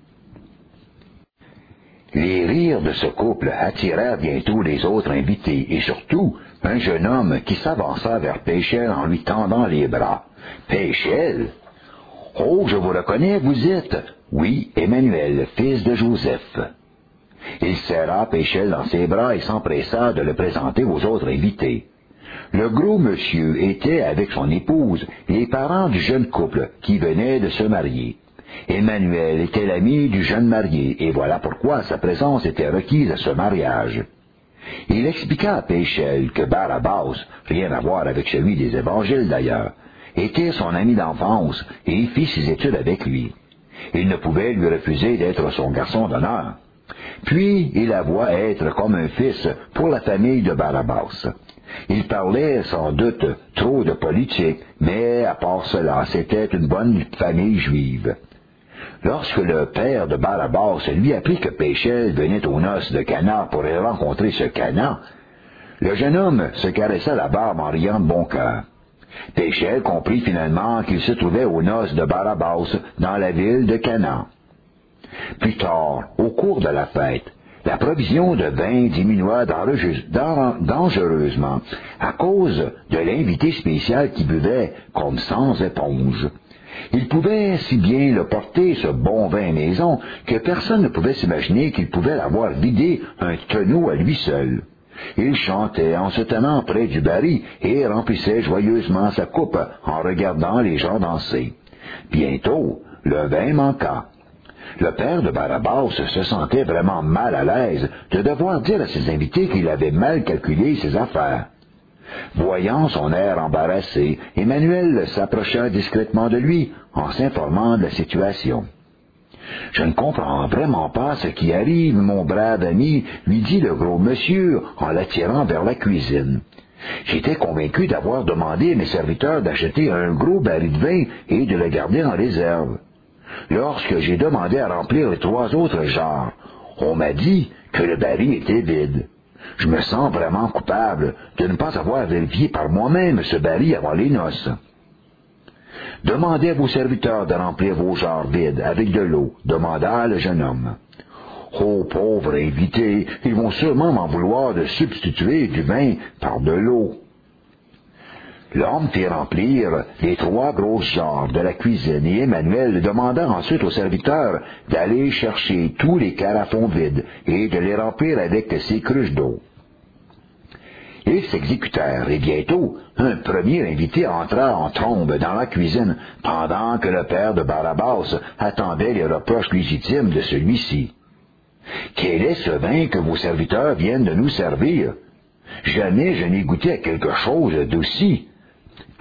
Les rires de ce couple attirèrent bientôt les autres invités, et surtout un jeune homme qui s'avança vers Péchelle en lui tendant les bras. « Péchelle! Oh, je vous reconnais, vous êtes... Oui, Emmanuel, fils de Joseph. » Il serra Péchelle dans ses bras et s'empressa de le présenter aux autres invités. Le gros monsieur était avec son épouse et les parents du jeune couple qui venait de se marier. Emmanuel était l'ami du jeune marié, et voilà pourquoi sa présence était requise à ce mariage. Il expliqua à Péchelle que Barabbas, rien à voir avec celui des évangiles d'ailleurs, était son ami d'enfance et il fit ses études avec lui. Il ne pouvait lui refuser d'être son garçon d'honneur. Puis il avoua être comme un fils pour la famille de Barabbas. Il parlait sans doute trop de politique, mais à part cela, c'était une bonne famille juive. Lorsque le père de Barabbas lui apprit que Péchelle venait aux noces de Cana pour y rencontrer ce Cana, le jeune homme se caressa la barbe en riant de bon cœur. Péchelle comprit finalement qu'il se trouvait aux noces de Barabbas dans la ville de Cana. Plus tard, au cours de la fête, la provision de vin diminua dangereusement à cause de l'invité spécial qui buvait comme sans éponge. Il pouvait si bien le porter, ce bon vin maison, que personne ne pouvait s'imaginer qu'il pouvait l'avoir vidé un tonneau à lui seul. Il chantait en se tenant près du baril et remplissait joyeusement sa coupe en regardant les gens danser. Bientôt, le vin manqua. Le père de Barabbas se sentait vraiment mal à l'aise de devoir dire à ses invités qu'il avait mal calculé ses affaires. Voyant son air embarrassé, Emmanuel s'approcha discrètement de lui en s'informant de la situation. « Je ne comprends vraiment pas ce qui arrive, mon brave ami, » lui dit le gros monsieur en l'attirant vers la cuisine. « J'étais convaincu d'avoir demandé à mes serviteurs d'acheter un gros baril de vin et de le garder en réserve. Lorsque j'ai demandé à remplir les 3 autres jarres, on m'a dit que le baril était vide. Je me sens vraiment coupable de ne pas avoir vérifié par moi-même ce baril avant les noces. » « Demandez à vos serviteurs de remplir vos jarres vides avec de l'eau, » demanda le jeune homme. « Oh, pauvre invité, ils vont sûrement m'en vouloir de substituer du vin par de l'eau. » L'homme fit remplir les 3 grosses jarres de la cuisine et Emmanuel demanda ensuite aux serviteurs d'aller chercher tous les carafons vides et de les remplir avec ses cruches d'eau. Ils s'exécutèrent, et bientôt, un premier invité entra en trombe dans la cuisine, pendant que le père de Barabbas attendait les reproches légitimes de celui-ci. « Quel est ce vin que vos serviteurs viennent de nous servir? Jamais je n'ai goûté à quelque chose d'aussi. »« Clair? »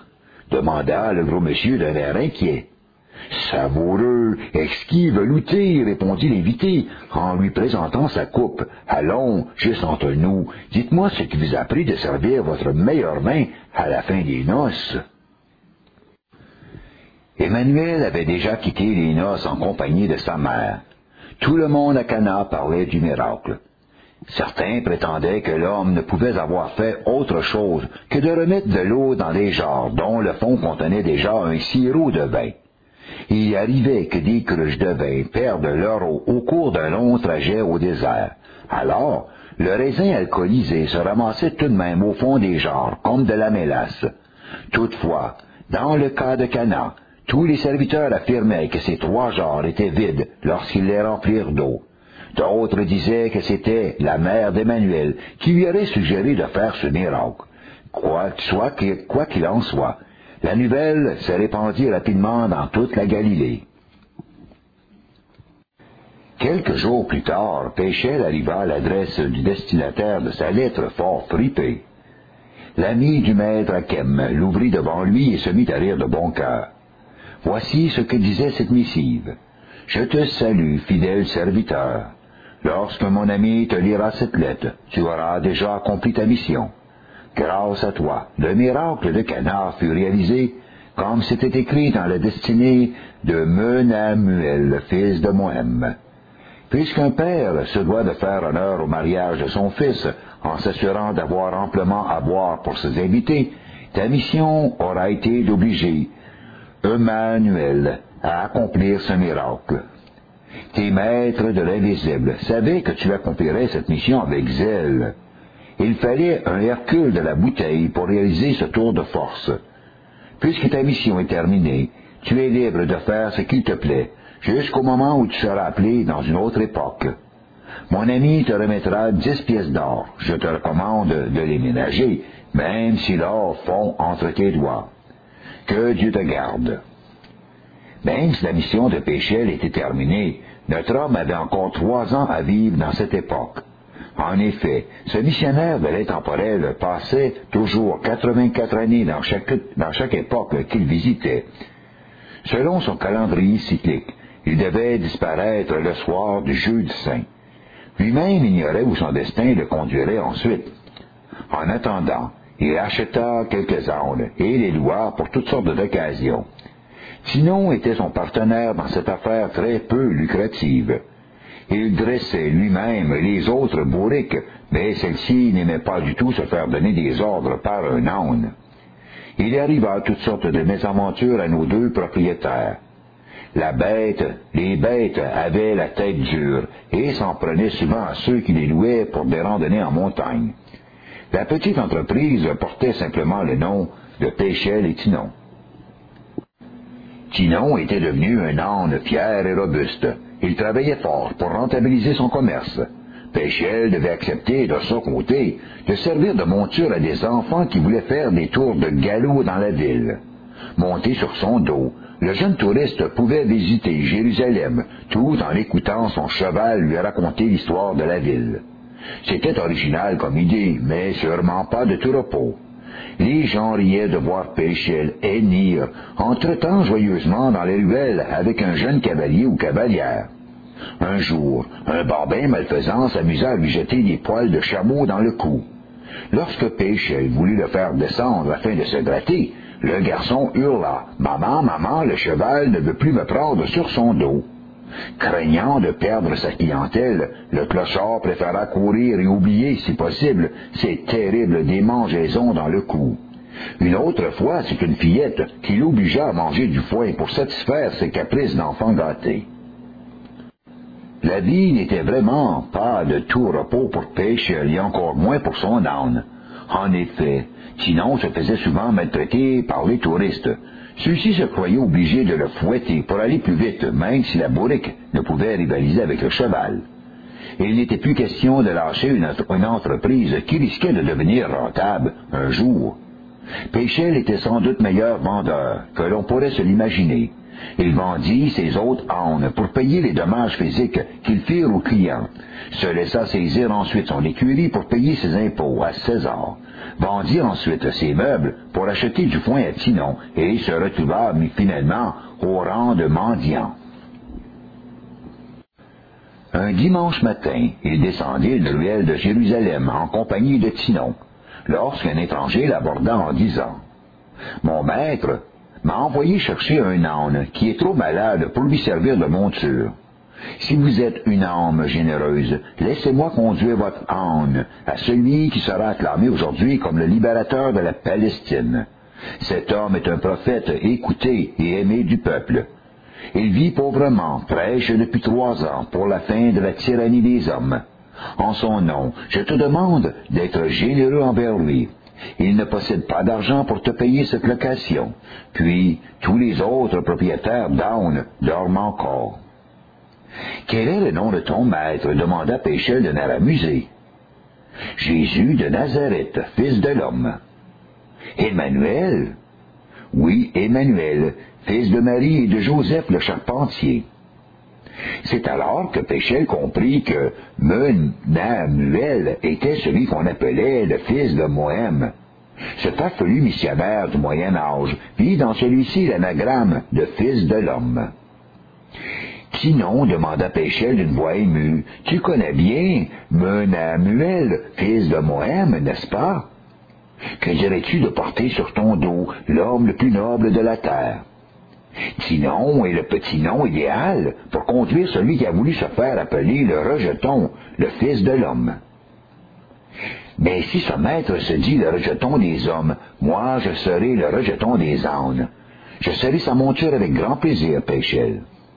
demanda le gros monsieur d'un air inquiet. « Savoureux, exquis, velouté, » répondit l'invité, en lui présentant sa coupe. « Allons, juste entre nous, dites-moi ce qui vous a pris de servir votre meilleur vin à la fin des noces. » Emmanuel avait déjà quitté les noces en compagnie de sa mère. Tout le monde à Cana parlait du miracle. Certains prétendaient que l'homme ne pouvait avoir fait autre chose que de remettre de l'eau dans des jarres dont le fond contenait déjà un sirop de vin. Il arrivait que des cruches de vin perdent leur eau au cours d'un long trajet au désert. Alors, le raisin alcoolisé se ramassait tout de même au fond des jarres, comme de la mélasse. Toutefois, dans le cas de Cana, tous les serviteurs affirmaient que ces 3 jarres étaient vides lorsqu'ils les remplirent d'eau. D'autres disaient que c'était la mère d'Emmanuel qui lui aurait suggéré de faire ce miracle. Quoi qu'il en soit, la nouvelle se répandit rapidement dans toute la Galilée. Quelques jours plus tard, Péchel arriva à l'adresse du destinataire de sa lettre fort fripé. L'ami du maître Hakem l'ouvrit devant lui et se mit à rire de bon cœur. Voici ce que disait cette missive. « Je te salue, fidèle serviteur. Lorsque mon ami te lira cette lettre, tu auras déjà accompli ta mission. Grâce à toi, le miracle de Cana fut réalisé, comme c'était écrit dans la destinée de Menamuel, fils de Mohem. Puisqu'un père se doit de faire honneur au mariage de son fils, en s'assurant d'avoir amplement à boire pour ses invités, ta mission aura été d'obliger Emmanuel à accomplir ce miracle. Tes maîtres de l'invisible savaient que tu accomplirais cette mission avec zèle. Il fallait un Hercule de la bouteille pour réaliser ce tour de force. Puisque ta mission est terminée, tu es libre de faire ce qu'il te plaît, jusqu'au moment où tu seras appelé dans une autre époque. Mon ami te remettra 10 pièces d'or. Je te recommande de les ménager, même si l'or fond entre tes doigts. Que Dieu te garde. » Même si la mission de Péchel était terminée, notre homme avait encore 3 ans à vivre dans cette époque. En effet, ce missionnaire de l'intemporel passait toujours 84 années dans chaque époque qu'il visitait. Selon son calendrier cyclique, il devait disparaître le soir du jeudi saint. Lui-même ignorait où son destin le conduirait ensuite. En attendant, il acheta quelques ânes et les loua pour toutes sortes d'occasions. Tinon était son partenaire dans cette affaire très peu lucrative. Il dressait lui-même les autres bourriques, mais celle-ci n'aimait pas du tout se faire donner des ordres par un âne. Il arriva toutes sortes de mésaventures à nos 2 propriétaires. Les bêtes avaient la tête dure et s'en prenaient souvent à ceux qui les louaient pour des randonnées en montagne. La petite entreprise portait simplement le nom de Péchel et Tinon. Tinon était devenu un âne fier et robuste. Il travaillait fort pour rentabiliser son commerce. Péchel devait accepter, de son côté, de servir de monture à des enfants qui voulaient faire des tours de galop dans la ville. Monté sur son dos, le jeune touriste pouvait visiter Jérusalem tout en écoutant son cheval lui raconter l'histoire de la ville. C'était original comme idée, mais sûrement pas de tout repos. Les gens riaient de voir Péchel hennir en traitant joyeusement dans les ruelles avec un jeune cavalier ou cavalière. Un jour, un barbin malfaisant s'amusa à lui jeter des poils de chameau dans le cou. Lorsque Péchel voulut le faire descendre afin de se gratter, le garçon hurla « Maman, maman, le cheval ne veut plus me prendre sur son dos ». Craignant de perdre sa clientèle, le clochard préféra courir et oublier, si possible, ces terribles démangeaisons dans le cou. Une autre fois, c'est une fillette qui l'obligea à manger du foin pour satisfaire ses caprices d'enfant gâté. La vie n'était vraiment pas de tout repos pour Péchel et encore moins pour son âne. En effet, Tinon se faisait souvent maltraiter par les touristes. Ceux-ci se croyaient obligés de le fouetter pour aller plus vite, même si la bourrique ne pouvait rivaliser avec le cheval. Il n'était plus question de lâcher une entreprise qui risquait de devenir rentable un jour. Péchel était sans doute meilleur vendeur que l'on pourrait se l'imaginer. Il vendit ses autres ânes pour payer les dommages physiques qu'ils firent aux clients, se laissa saisir ensuite son écurie pour payer ses impôts à César, vendit ensuite ses meubles pour acheter du foin à Tinon et se retrouva finalement au rang de mendiant. Un dimanche matin, il descendit une ruelle de Jérusalem en compagnie de Tinon, lorsqu'un étranger l'aborda en disant « Mon maître m'a envoyé chercher un âne qui est trop malade pour lui servir de monture. Si vous êtes une âme généreuse, laissez-moi conduire votre âne à celui qui sera acclamé aujourd'hui comme le libérateur de la Palestine. Cet homme est un prophète écouté et aimé du peuple. Il vit pauvrement, prêche depuis 3 ans pour la fin de la tyrannie des hommes. En son nom, je te demande d'être généreux envers lui. Il ne possède pas d'argent pour te payer cette location. Puis, tous les autres propriétaires d'ânes dorment encore. « Quel est le nom de ton maître? » demanda Péchel d'un air amusé. « Jésus de Nazareth, fils de l'homme. »« Emmanuel? »« Oui, Emmanuel, fils de Marie et de Joseph le charpentier. » C'est alors que Péchel comprit que Menamuel était celui qu'on appelait le fils de Mohem. Ce farfelu missionnaire du Moyen Âge vit dans celui-ci l'anagramme de fils de l'homme. « Sinon, demanda Péchel d'une voix émue, tu connais bien Menamuel, fils de Mohem, n'est-ce pas? Que dirais-tu de porter sur ton dos l'homme le plus noble de la terre? Sinon est le petit nom idéal pour conduire celui qui a voulu se faire appeler le rejeton, le fils de l'homme. Mais si ce maître se dit le rejeton des hommes, moi je serai le rejeton des ânes. Je serai sa monture avec grand plaisir, Péchel.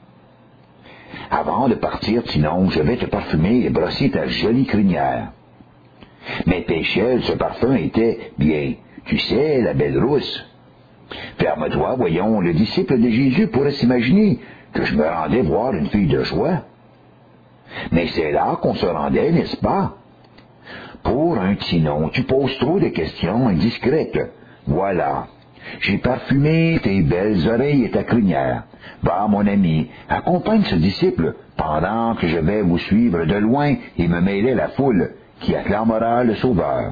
Avant de partir, Tinon, je vais te parfumer et brosser ta jolie crinière. Mais Péchel, ce parfum était, bien, tu sais, la belle rousse. Ferme-toi, voyons, le disciple de Jésus pourrait s'imaginer que je me rendais voir une fille de joie. Mais c'est là qu'on se rendait, n'est-ce pas? Pour un Tinon, tu poses trop de questions indiscrètes. Voilà. J'ai parfumé tes belles oreilles et ta crinière. Va, mon ami, accompagne ce disciple pendant que je vais vous suivre de loin et me mêler la foule qui acclamera le Sauveur.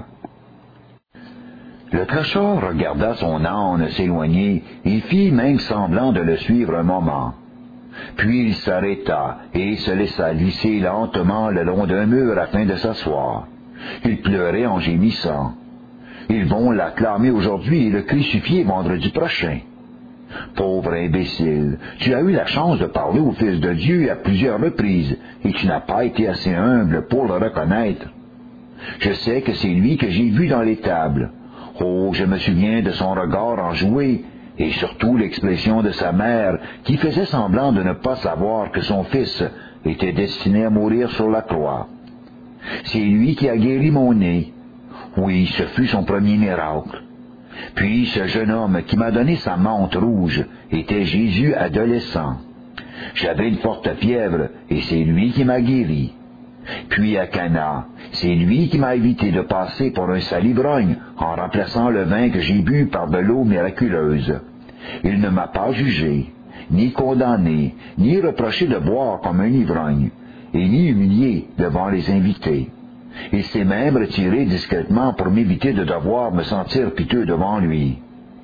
Le clochard regarda son âne s'éloigner et fit même semblant de le suivre un moment. Puis il s'arrêta et se laissa glisser lentement le long d'un mur afin de s'asseoir. Il pleurait en gémissant. Ils vont l'acclamer aujourd'hui et le crucifier vendredi prochain. Pauvre imbécile, tu as eu la chance de parler au Fils de Dieu à plusieurs reprises et tu n'as pas été assez humble pour le reconnaître. Je sais que c'est lui que j'ai vu dans l'étable. Oh, je me souviens de son regard enjoué, et surtout l'expression de sa mère, qui faisait semblant de ne pas savoir que son fils était destiné à mourir sur la croix. C'est lui qui a guéri mon nez. Oui, ce fut son premier miracle. Puis ce jeune homme qui m'a donné sa mante rouge était Jésus adolescent. J'avais une forte fièvre, et c'est lui qui m'a guéri. Puis à Cana, c'est lui qui m'a évité de passer pour un sale ivrogne en remplaçant le vin que j'ai bu par de l'eau miraculeuse. Il ne m'a pas jugé, ni condamné, ni reproché de boire comme un ivrogne, et ni humilié devant les invités. Il s'est même retiré discrètement pour m'éviter de devoir me sentir piteux devant lui.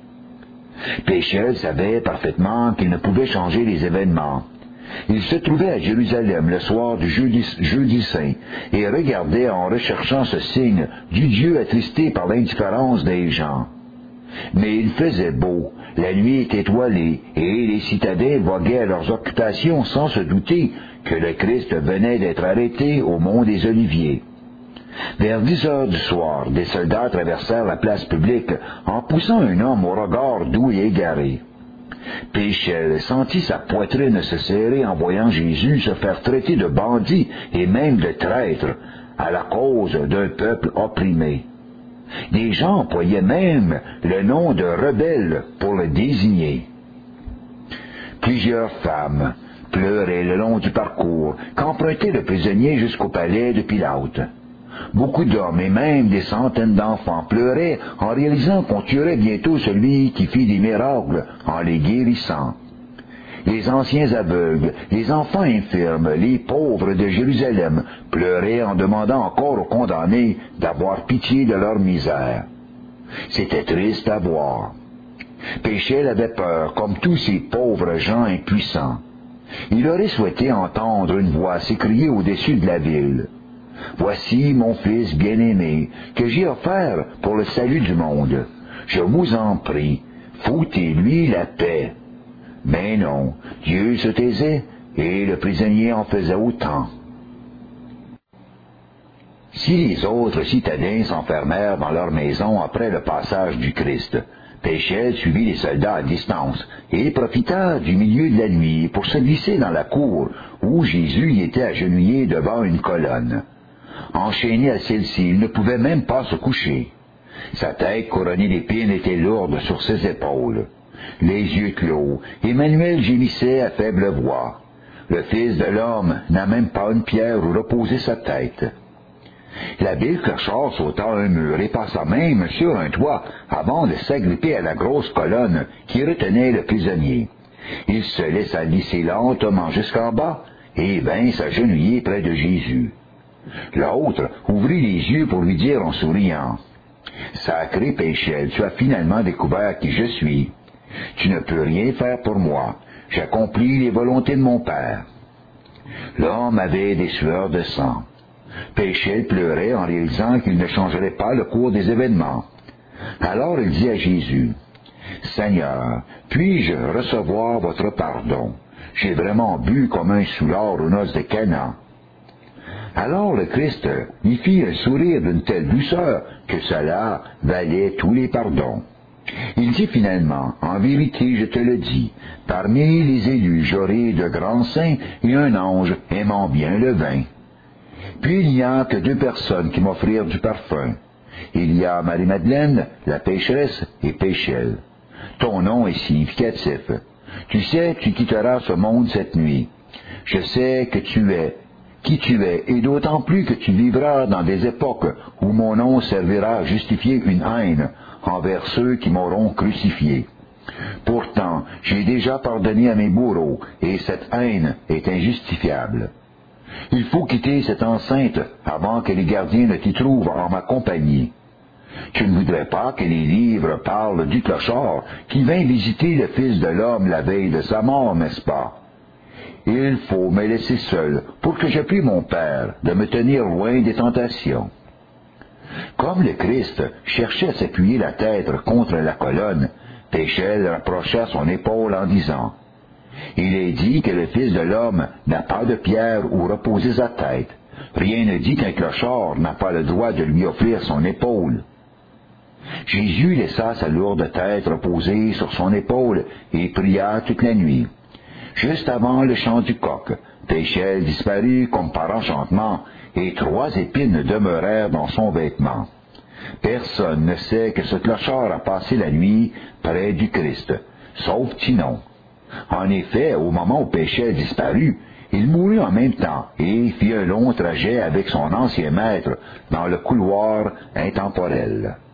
Péchel savait parfaitement qu'il ne pouvait changer les événements. Il se trouvait à Jérusalem le soir du jeudi saint et regardait en recherchant ce signe du Dieu attristé par l'indifférence des gens. Mais il faisait beau, la nuit était étoilée, et les citadins voguaient à leurs occupations sans se douter que le Christ venait d'être arrêté au mont des Oliviers. Vers 10 heures du soir, des soldats traversèrent la place publique en poussant un homme au regard doux et égaré. Péchel sentit sa poitrine se serrer en voyant Jésus se faire traiter de bandit et même de traître à la cause d'un peuple opprimé. Des gens employaient même le nom de rebelle pour le désigner. Plusieurs femmes pleuraient le long du parcours qu'empruntait le prisonnier jusqu'au palais de Pilate. Beaucoup d'hommes et même des centaines d'enfants pleuraient en réalisant qu'on tuerait bientôt celui qui fit des miracles en les guérissant. Les anciens aveugles, les enfants infirmes, les pauvres de Jérusalem pleuraient en demandant encore aux condamnés d'avoir pitié de leur misère. C'était triste à voir. Péchel avait peur, comme tous ces pauvres gens impuissants. Il aurait souhaité entendre une voix s'écrier au-dessus de la ville. « Voici mon fils bien-aimé, que j'ai offert pour le salut du monde. Je vous en prie, foutez-lui la paix. » Mais non, Dieu se taisait, et le prisonnier en faisait autant. Si les autres citadins s'enfermèrent dans leur maison après le passage du Christ, Péchel suivit les soldats à distance et profita du milieu de la nuit pour se glisser dans la cour où Jésus y était agenouillé devant une colonne. Enchaîné à celle-ci, il ne pouvait même pas se coucher. Sa tête couronnée d'épines était lourde sur ses épaules. Les yeux clos, Emmanuel gémissait à faible voix. Le Fils de l'homme n'a même pas une pierre où reposer sa tête. L'habile clochard sauta un mur et passa même sur un toit avant de s'agripper à la grosse colonne qui retenait le prisonnier. Il se laissa glisser lentement jusqu'en bas et vint s'agenouiller près de Jésus. L'autre ouvrit les yeux pour lui dire en souriant, « Sacré Péchel, tu as finalement découvert qui je suis. Tu ne peux rien faire pour moi. J'accomplis les volontés de mon Père. » L'homme avait des sueurs de sang. Péchel pleurait en réalisant qu'il ne changerait pas le cours des événements. Alors il dit à Jésus, « Seigneur, puis-je recevoir votre pardon? J'ai vraiment bu comme un soulard aux noces de Cana. » Alors le Christ lui fit un sourire d'une telle douceur que cela valait tous les pardons. Il dit finalement, « En vérité, je te le dis, parmi les élus, j'aurai de grands saints et un ange aimant bien le vin. » Puis il n'y a que 2 personnes qui m'offrirent du parfum. Il y a Marie-Madeleine, la pécheresse, et Péchel. Ton nom est significatif. Tu sais, tu quitteras ce monde cette nuit. Je sais que tu es qui tu es, et d'autant plus que tu vivras dans des époques où mon nom servira à justifier une haine envers ceux qui m'auront crucifié. Pourtant, j'ai déjà pardonné à mes bourreaux, et cette haine est injustifiable. Il faut quitter cette enceinte avant que les gardiens ne t'y trouvent en ma compagnie. Tu ne voudrais pas que les livres parlent du clochard qui vint visiter le Fils de l'homme la veille de sa mort, n'est-ce pas? Il faut me laisser seul pour que je prie mon Père de me tenir loin des tentations. » Comme le Christ cherchait à s'appuyer la tête contre la colonne, Péchel rapprocha son épaule en disant, « Il est dit que le Fils de l'homme n'a pas de pierre où reposer sa tête. Rien ne dit qu'un clochard n'a pas le droit de lui offrir son épaule. » Jésus laissa sa lourde tête reposer sur son épaule et pria toute la nuit. Juste avant le chant du coq, Péchel disparut comme par enchantement, et 3 épines demeurèrent dans son vêtement. Personne ne sait que ce clochard a passé la nuit près du Christ, sauf Tinon. En effet, au moment où Péchel disparut, il mourut en même temps et fit un long trajet avec son ancien maître dans le couloir intemporel.